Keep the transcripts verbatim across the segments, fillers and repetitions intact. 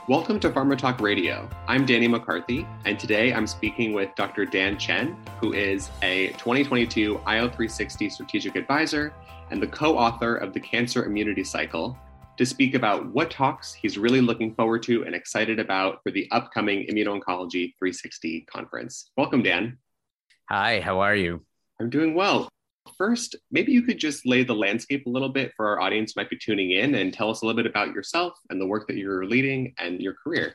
Welcome to Pharma Talk Radio. I'm Danny McCarthy, and today I'm speaking with Doctor Dan Chen, who is a twenty twenty-two I O three sixty Strategic Advisor and the co-author of the Cancer Immunity Cycle, to speak about what talks he's really looking forward to and excited about for the upcoming Immuno-Oncology three sixty conference. Welcome, Dan. Hi, how are you? I'm doing well. First, maybe you could just lay the landscape a little bit for our audience who might be tuning in and tell us a little bit about yourself and the work that you're leading and your career.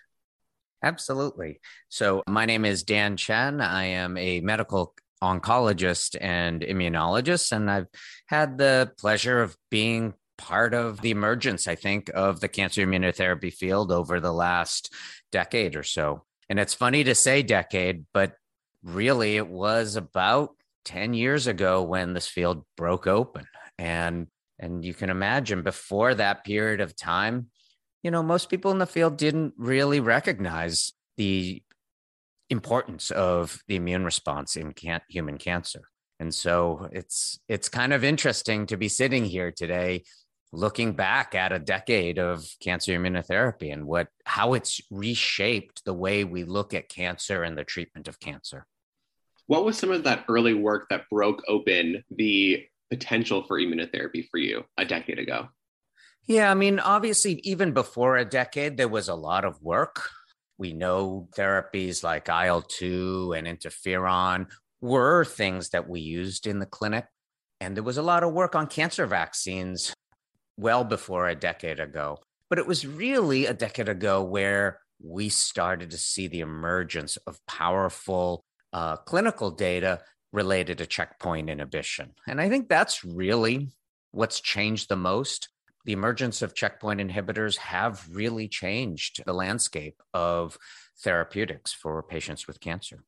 Absolutely. So my name is Dan Chen. I am a medical oncologist and immunologist, and I've had the pleasure of being part of the emergence, I think, of the cancer immunotherapy field over the last decade or so. And it's funny to say decade, but really it was about ten years ago when this field broke open. And, and you can imagine before that period of time, you know, most people in the field didn't really recognize the importance of the immune response in can- human cancer. And so it's, it's kind of interesting to be sitting here today, looking back at a decade of cancer immunotherapy and what, how it's reshaped the way we look at cancer and the treatment of cancer. What was some of that early work that broke open the potential for immunotherapy for you a decade ago? Yeah, I mean, obviously, even before a decade, there was a lot of work. We know therapies like I L two and interferon were things that we used in the clinic. And there was a lot of work on cancer vaccines well before a decade ago. But it was really a decade ago where we started to see the emergence of powerful Uh, clinical data related to checkpoint inhibition. And I think that's really what's changed the most. The emergence of checkpoint inhibitors have really changed the landscape of therapeutics for patients with cancer.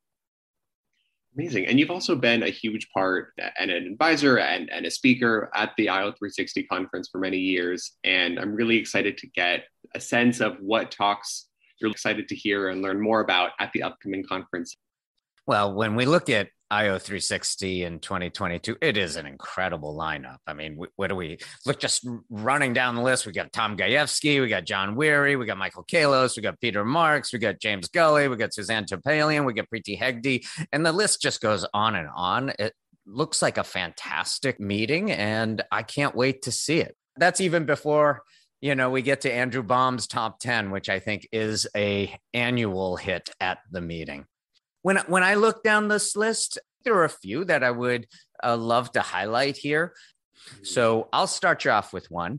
Amazing. And you've also been a huge part and an advisor and, and a speaker at the I O three sixty conference for many years. And I'm really excited to get a sense of what talks you're excited to hear and learn more about at the upcoming conference. Well, when we look at I O three sixty in twenty twenty-two, it is an incredible lineup. I mean, what do we look just running down the list? We got Tom Gajewski, we got John Weary, we got Michael Kalos, we got Peter Marks, we got James Gully, we got Suzanne Topalian, we got Preeti Hegde, and the list just goes on and on. It looks like a fantastic meeting, and I can't wait to see it. That's even before, you know, we get to Andrew Baum's top ten, which I think is a annual hit at the meeting. When, when I look down this list, there are a few that I would uh, love to highlight here. So I'll start you off with one.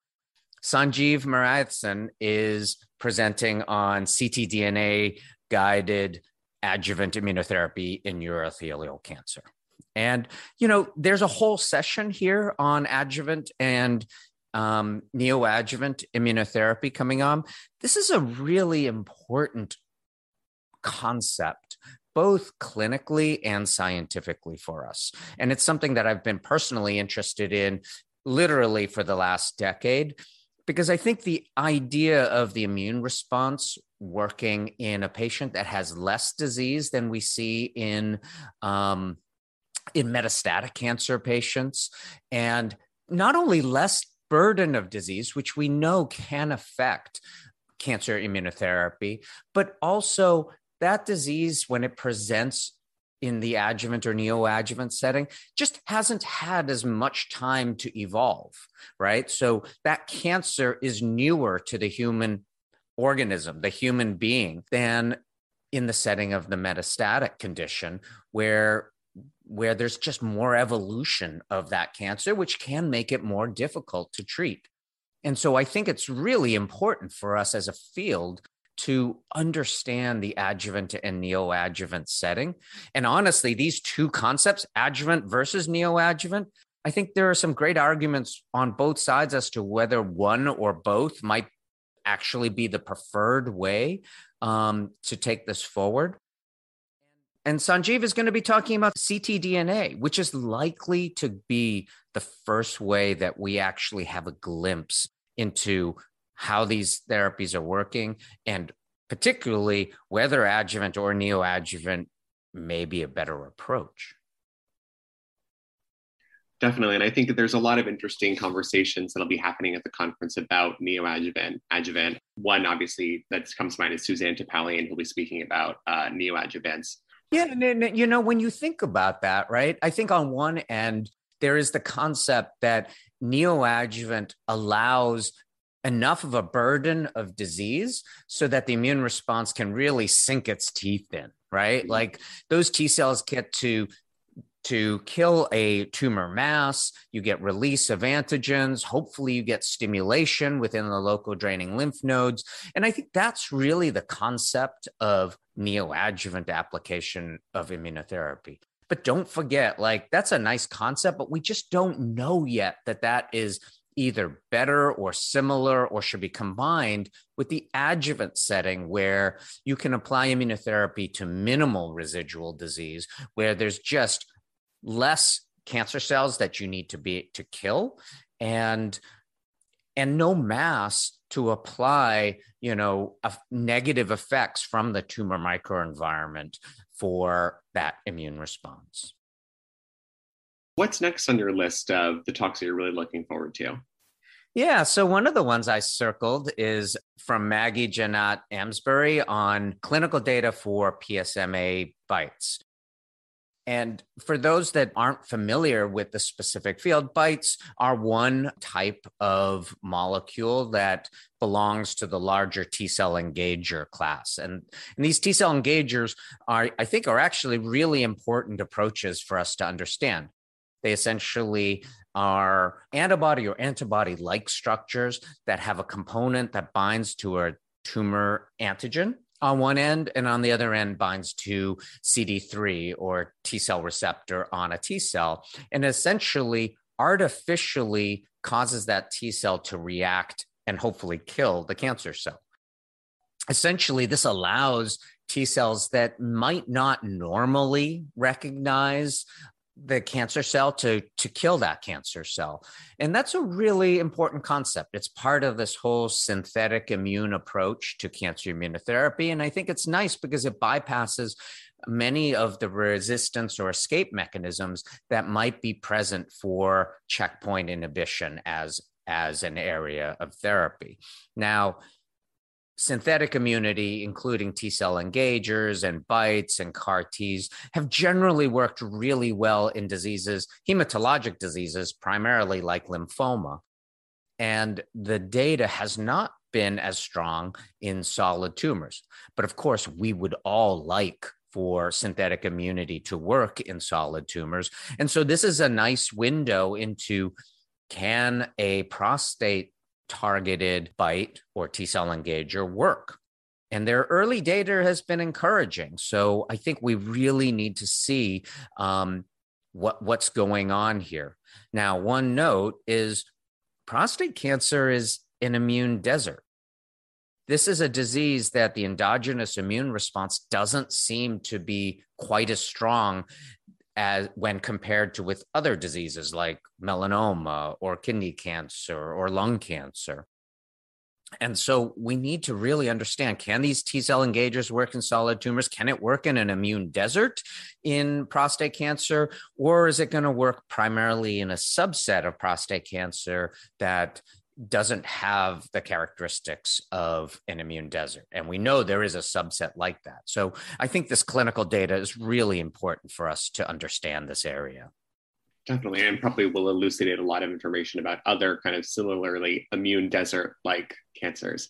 Sanjeev Marathan is presenting on ctDNA-guided adjuvant immunotherapy in urothelial cancer. And, you know, there's a whole session here on adjuvant and um, neoadjuvant immunotherapy coming on. This is a really important concept, both clinically and scientifically for us. And it's something that I've been personally interested in literally for the last decade, because I think the idea of the immune response working in a patient that has less disease than we see in, um, in metastatic cancer patients, and not only less burden of disease, which we know can affect cancer immunotherapy, but also that disease, when it presents in the adjuvant or neoadjuvant setting, just hasn't had as much time to evolve, right? So that cancer is newer to the human organism, the human being, than in the setting of the metastatic condition, where, where there's just more evolution of that cancer, which can make it more difficult to treat. And so I think it's really important for us as a field to understand the adjuvant and neoadjuvant setting. And honestly, these two concepts, adjuvant versus neoadjuvant, I think there are some great arguments on both sides as to whether one or both might actually be the preferred way um, to take this forward. And Sanjeev is going to be talking about ctDNA, which is likely to be the first way that we actually have a glimpse into how these therapies are working, and particularly whether adjuvant or neoadjuvant may be a better approach. Definitely. And I think that there's a lot of interesting conversations that'll be happening at the conference about neoadjuvant, adjuvant. One, obviously, that comes to mind is Suzanne Topalian, who'll be speaking about uh, neoadjuvants. Yeah, and, you know, when you think about that, right, I think on one end, there is the concept that neoadjuvant allows enough of a burden of disease so that the immune response can really sink its teeth in, right? Mm-hmm. Like those T cells get to to kill a tumor mass, you get release of antigens, hopefully you get stimulation within the local draining lymph nodes. And I think that's really the concept of neoadjuvant application of immunotherapy. But don't forget, like that's a nice concept, but we just don't know yet that that is either better or similar or should be combined with the adjuvant setting where you can apply immunotherapy to minimal residual disease, where there's just less cancer cells that you need to be to kill and and no mass to apply, you know, a, negative effects from the tumor microenvironment for that immune response. What's next on your list of the talks that you're really looking forward to? Yeah, so one of the ones I circled is from Maggie Janat Amsbury on clinical data for P S M A BiTEs. And for those that aren't familiar with the specific field, BiTEs are one type of molecule that belongs to the larger T-cell engager class. And, and these T-cell engagers are, I think, are actually really important approaches for us to understand. They essentially are antibody or antibody-like structures that have a component that binds to a tumor antigen on one end, and on the other end binds to C D three or T-cell receptor on a T-cell, and essentially artificially causes that T-cell to react and hopefully kill the cancer cell. Essentially, this allows T-cells that might not normally recognize the cancer cell to, to kill that cancer cell. And that's a really important concept. It's part of this whole synthetic immune approach to cancer immunotherapy. And I think it's nice because it bypasses many of the resistance or escape mechanisms that might be present for checkpoint inhibition as, as an area of therapy. Now, synthetic immunity, including T-cell engagers and BiTEs and C A R Ts, have generally worked really well in diseases, hematologic diseases, primarily like lymphoma. And the data has not been as strong in solid tumors. But of course, we would all like for synthetic immunity to work in solid tumors. And so this is a nice window into, can a prostate targeted BiTE or T-cell engager work? And their early data has been encouraging. So I think we really need to see um, what, what's going on here. Now, one note is prostate cancer is an immune desert. This is a disease that the endogenous immune response doesn't seem to be quite as strong as when compared to with other diseases like melanoma or kidney cancer or lung cancer. And so we need to really understand, can these T-cell engagers work in solid tumors? Can it work in an immune desert in prostate cancer? Or is it going to work primarily in a subset of prostate cancer that doesn't have the characteristics of an immune desert? And we know there is a subset like that. So I think this clinical data is really important for us to understand this area. Definitely, and probably will elucidate a lot of information about other kind of similarly immune desert-like cancers.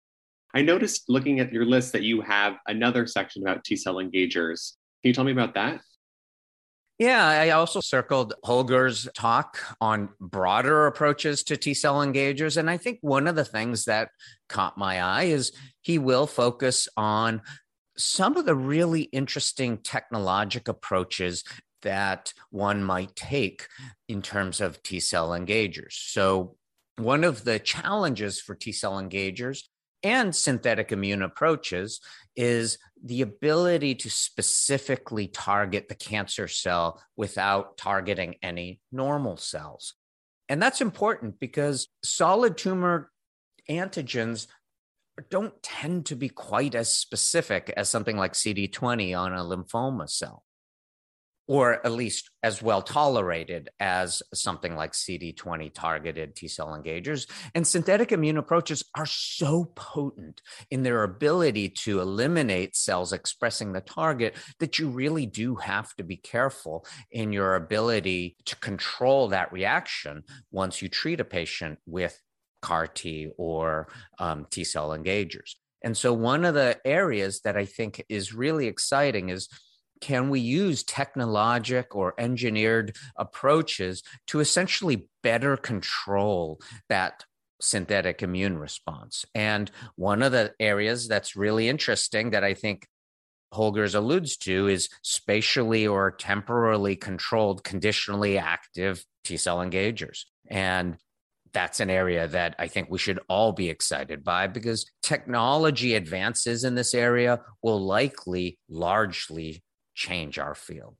I noticed looking at your list that you have another section about T-cell engagers. Can you tell me about that? Yeah, I also circled Holger's talk on broader approaches to T-cell engagers. And I think one of the things that caught my eye is he will focus on some of the really interesting technologic approaches that one might take in terms of T-cell engagers. So one of the challenges for T-cell engagers and synthetic immune approaches is the ability to specifically target the cancer cell without targeting any normal cells. And that's important because solid tumor antigens don't tend to be quite as specific as something like C D twenty on a lymphoma cell. or at least as well tolerated as something like C D twenty targeted T-cell engagers. And synthetic immune approaches are so potent in their ability to eliminate cells expressing the target that you really do have to be careful in your ability to control that reaction once you treat a patient with C A R T or um, T-cell engagers. And so one of the areas that I think is really exciting is, can we use technologic or engineered approaches to essentially better control that synthetic immune response? And one of the areas that's really interesting that I think Holgers alludes to is spatially or temporally controlled, conditionally active T-cell engagers. And that's an area that I think we should all be excited by, because technology advances in this area will likely largely change our field.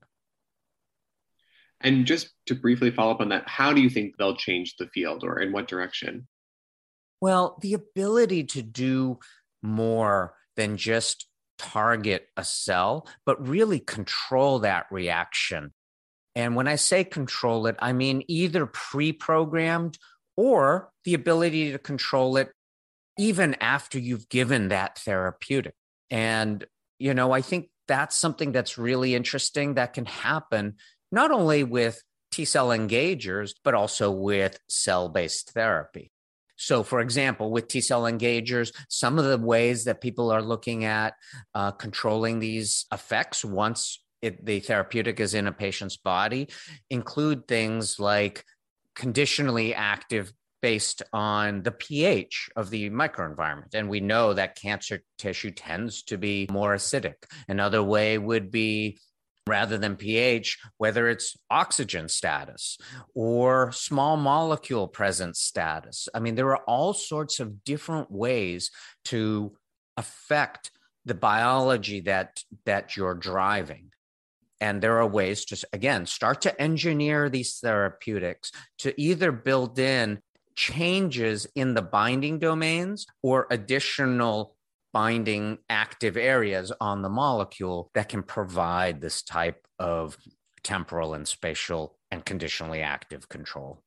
And just to briefly follow up on that, how do you think they'll change the field, or in what direction? Well, the ability to do more than just target a cell, but really control that reaction. And when I say control it, I mean either pre-programmed or the ability to control it even after you've given that therapeutic. And, you know, I think that's something that's really interesting that can happen not only with T-cell engagers, but also with cell-based therapy. So, for example, with T-cell engagers, some of the ways that people are looking at uh, controlling these effects once it, the therapeutic is in a patient's body include things like conditionally active based on the pH of the microenvironment. And we know that cancer tissue tends to be more acidic. Another way would be, rather than pH, whether it's oxygen status or small molecule presence status. I mean, there are all sorts of different ways to affect the biology that, that you're driving. And there are ways to, again, start to engineer these therapeutics to either build in changes in the binding domains or additional binding active areas on the molecule that can provide this type of temporal and spatial and conditionally active control.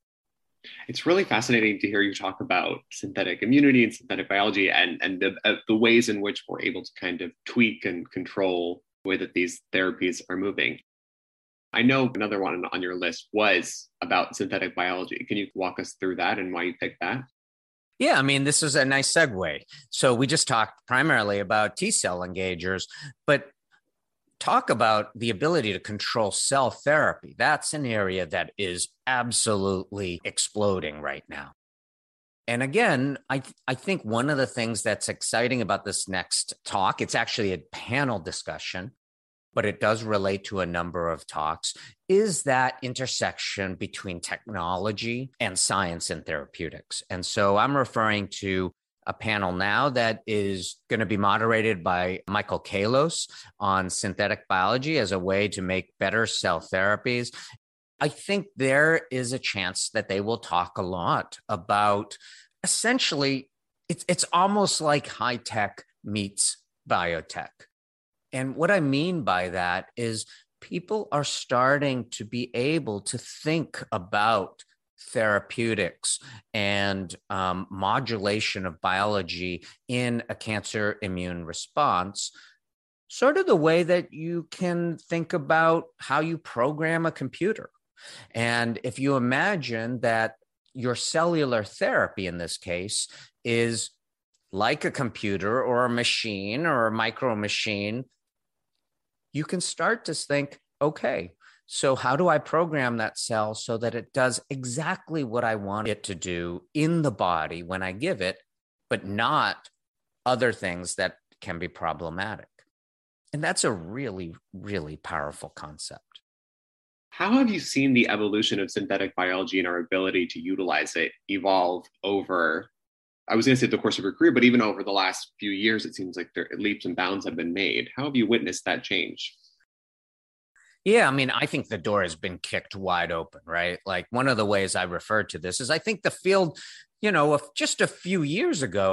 It's really fascinating to hear you talk about synthetic immunity and synthetic biology and, and the, uh, the ways in which we're able to kind of tweak and control the way that these therapies are moving. I know another one on your list was about synthetic biology. Can you walk us through that and why you picked that? Yeah, I mean, this is a nice segue. So we just talked primarily about T-cell engagers, but talk about the ability to control cell therapy. That's an area that is absolutely exploding right now. And again, I, th- I think one of the things that's exciting about this next talk, it's actually a panel discussion, but it does relate to a number of talks, is that intersection between technology and science and therapeutics. And so I'm referring to a panel now that is going to be moderated by Michael Kalos on synthetic biology as a way to make better cell therapies. I think there is a chance that they will talk a lot about essentially, it's, it's almost like high tech meets biotech. And what I mean by that is people are starting to be able to think about therapeutics and um, modulation of biology in a cancer immune response, sort of the way that you can think about how you program a computer. And if you imagine that your cellular therapy in this case is like a computer or a machine or a micro machine, you can start to think, okay, so how do I program that cell so that it does exactly what I want it to do in the body when I give it, but not other things that can be problematic? And that's a really, really powerful concept. How have you seen the evolution of synthetic biology and our ability to utilize it evolve over, I was going to say the course of your career, but even over the last few years, it seems like there, leaps and bounds have been made. How have you witnessed that change? Yeah, I mean, I think the door has been kicked wide open, right? Like one of the ways I refer to this is I think the field, you know, just a few years ago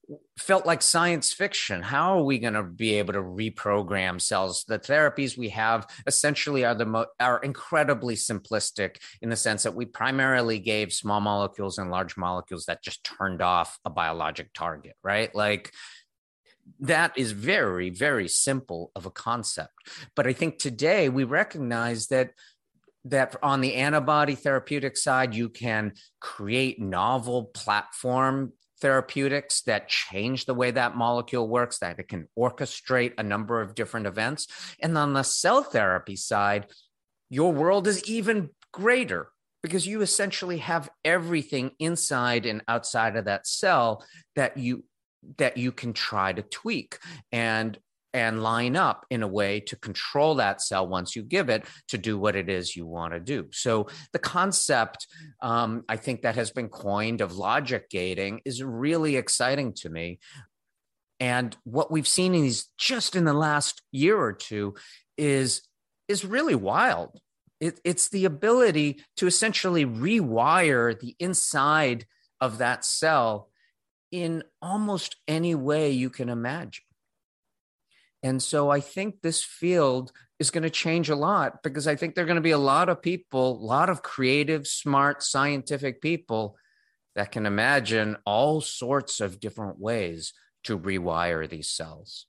felt like science fiction. How are we going to be able to reprogram cells? The therapies we have essentially are the mo- are incredibly simplistic in the sense that we primarily gave small molecules and large molecules that just turned off a biologic target, right? Like that is very, very simple of a concept. But I think today we recognize that that on the antibody therapeutic side, you can create novel platform therapeutics that change the way that molecule works, that it can orchestrate a number of different events. And on the cell therapy side, your world is even greater because you essentially have everything inside and outside of that cell that you that you can try to tweak and and line up in a way to control that cell once you give it to do what it is you want to do. So the concept, um, I think that has been coined of logic gating is really exciting to me. And what we've seen in these just in the last year or two is, is really wild. It, it's the ability to essentially rewire the inside of that cell in almost any way you can imagine. And so I think this field is going to change a lot because I think there are going to be a lot of people, a lot of creative, smart, scientific people that can imagine all sorts of different ways to rewire these cells.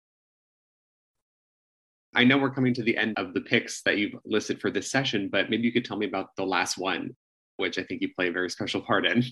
I know we're coming to the end of the picks that you've listed for this session, but maybe you could tell me about the last one, which I think you play a very special part in.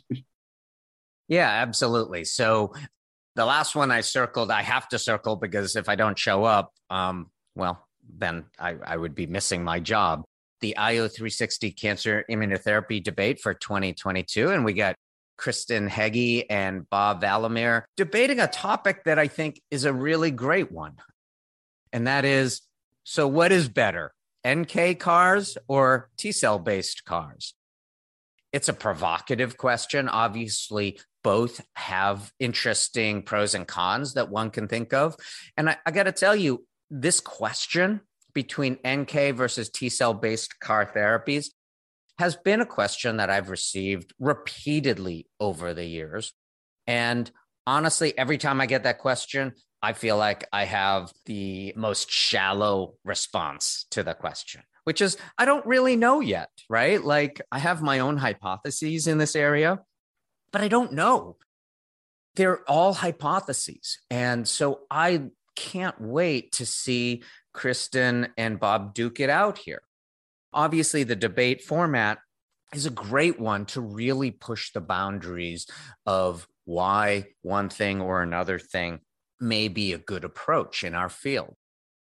Yeah, absolutely. So the last one I circled, I have to circle because if I don't show up, um, well, then I, I would be missing my job. The I O three sixty cancer immunotherapy debate for twenty twenty-two. And we got Kristen Hegge and Bob Valamehr debating a topic that I think is a really great one. And that is, so what is better, N K CARs or T-cell based CARs? It's a provocative question. Obviously, both have interesting pros and cons that one can think of. And I, I got to tell you, this question between N K versus T-cell based CAR therapies has been a question that I've received repeatedly over the years. And honestly, every time I get that question, I feel like I have the most shallow response to the question, which is I don't really know yet, right? Like I have my own hypotheses in this area, but I don't know. They're all hypotheses. And so I can't wait to see Kristen and Bob duke it out here. Obviously, the debate format is a great one to really push the boundaries of why one thing or another thing may be a good approach in our field.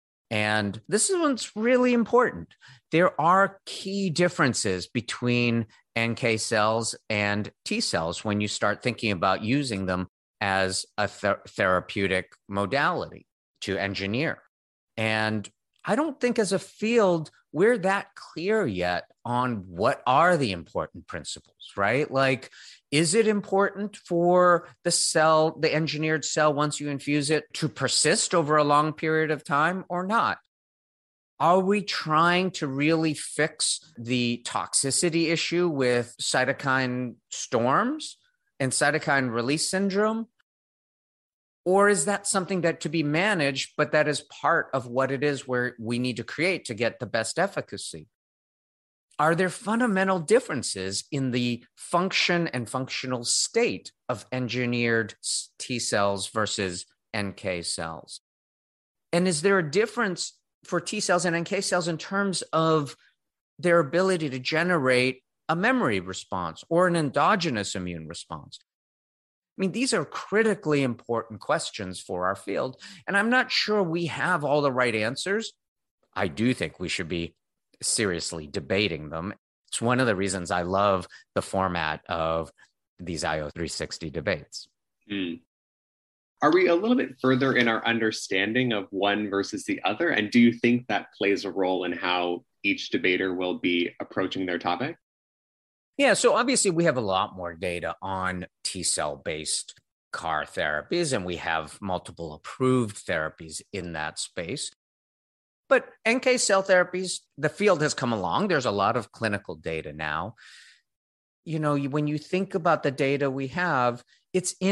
And this is what's really important. There are key differences between N K cells and T cells when you start thinking about using them as a th- therapeutic modality to engineer. And I don't think as a field, we're that clear yet on what are the important principles, right? Like, is it important for the cell, the engineered cell, once you infuse it, to persist over a long period of time or not? Are we trying to really fix the toxicity issue with cytokine storms and cytokine release syndrome? Or is that something that to be managed, but that is part of what it is where we need to create to get the best efficacy? Are there fundamental differences in the function and functional state of engineered T cells versus N K cells? And is there a difference for T cells and N K cells in terms of their ability to generate a memory response or an endogenous immune response? I mean, these are critically important questions for our field, and I'm not sure we have all the right answers. I do think we should be seriously debating them. It's one of the reasons I love the format of these I O three sixty debates. Mm. Are we a little bit further in our understanding of one versus the other? And do you think that plays a role in how each debater will be approaching their topic? Yeah, so obviously we have a lot more data on T-cell based CAR therapies, and we have multiple approved therapies in that space. But N K cell therapies, the field has come along. There's a lot of clinical data now. You know, when you think about the data we have, it's in a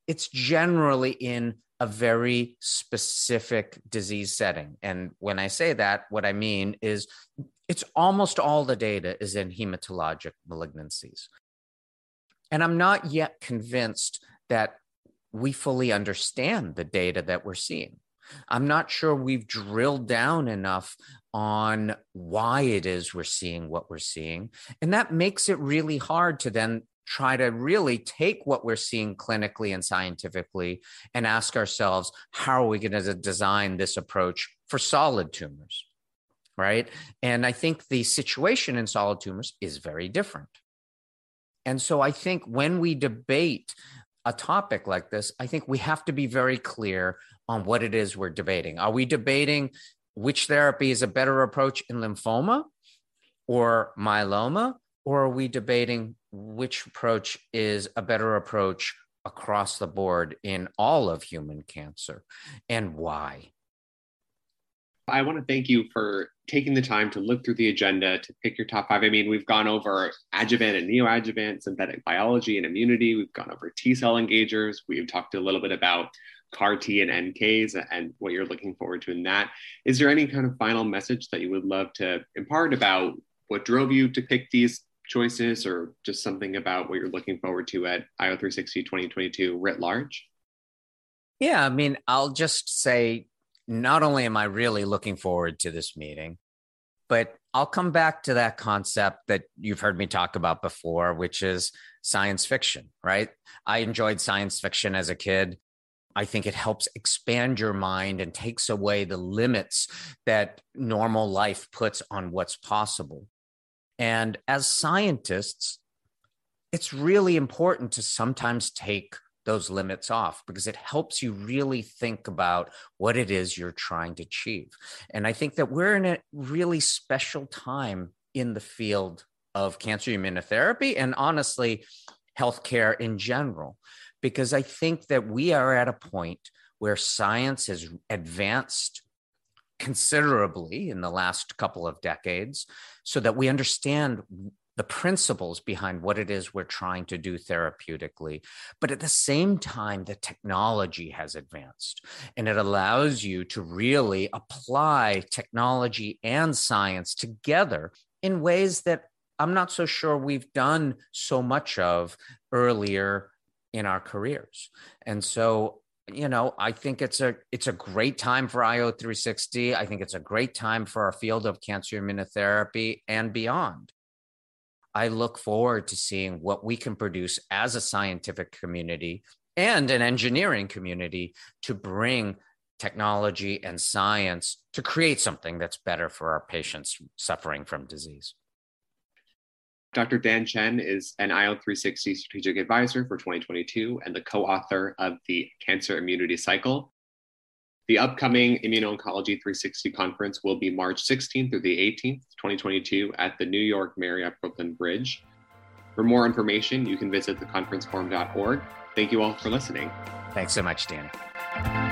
it's generally in a very specific disease setting. And when I say that, what I mean is it's almost all the data is in hematologic malignancies. And I'm not yet convinced that we fully understand the data that we're seeing. I'm not sure we've drilled down enough on why it is we're seeing what we're seeing. And that makes it really hard to then try to really take what we're seeing clinically and scientifically and ask ourselves, how are we going to design this approach for solid tumors, right? And I think the situation in solid tumors is very different. And so I think when we debate a topic like this, I think we have to be very clear on what it is we're debating. Are we debating which therapy is a better approach in lymphoma or myeloma? Or are we debating which approach is a better approach across the board in all of human cancer, and why? I want to thank you for taking the time to look through the agenda to pick your top five. I mean, we've gone over adjuvant and neoadjuvant, synthetic biology and immunity. We've gone over T-cell engagers. We've talked a little bit about C A R T and N Ks and what you're looking forward to in that. Is there any kind of final message that you would love to impart about what drove you to pick these choices, or just something about what you're looking forward to at I O three sixty twenty twenty-two writ large? Yeah, I mean, I'll just say, not only am I really looking forward to this meeting, but I'll come back to that concept that you've heard me talk about before, which is science fiction, right? I enjoyed science fiction as a kid. I think it helps expand your mind and takes away the limits that normal life puts on what's possible. And as scientists, it's really important to sometimes take those limits off, because it helps you really think about what it is you're trying to achieve. And I think that we're in a really special time in the field of cancer immunotherapy and honestly, healthcare in general, because I think that we are at a point where science has advanced considerably in the last couple of decades so that we understand the principles behind what it is we're trying to do therapeutically. But at the same time, the technology has advanced, and it allows you to really apply technology and science together in ways that I'm not so sure we've done so much of earlier in our careers. And so, you know, I think it's a it's a great time for I O three sixty. I think it's a great time for our field of cancer immunotherapy and beyond. I look forward to seeing what we can produce as a scientific community and an engineering community to bring technology and science to create something that's better for our patients suffering from disease. Doctor Dan Chen is an I O three sixty strategic advisor for twenty twenty-two and the co-author of the Cancer Immunity Cycle. The upcoming Immuno-Oncology three sixty conference will be March sixteenth through the eighteenth, twenty twenty-two at the New York Marriott Brooklyn Bridge. For more information, you can visit the conference forum dot org. Thank you all for listening. Thanks so much, Danny.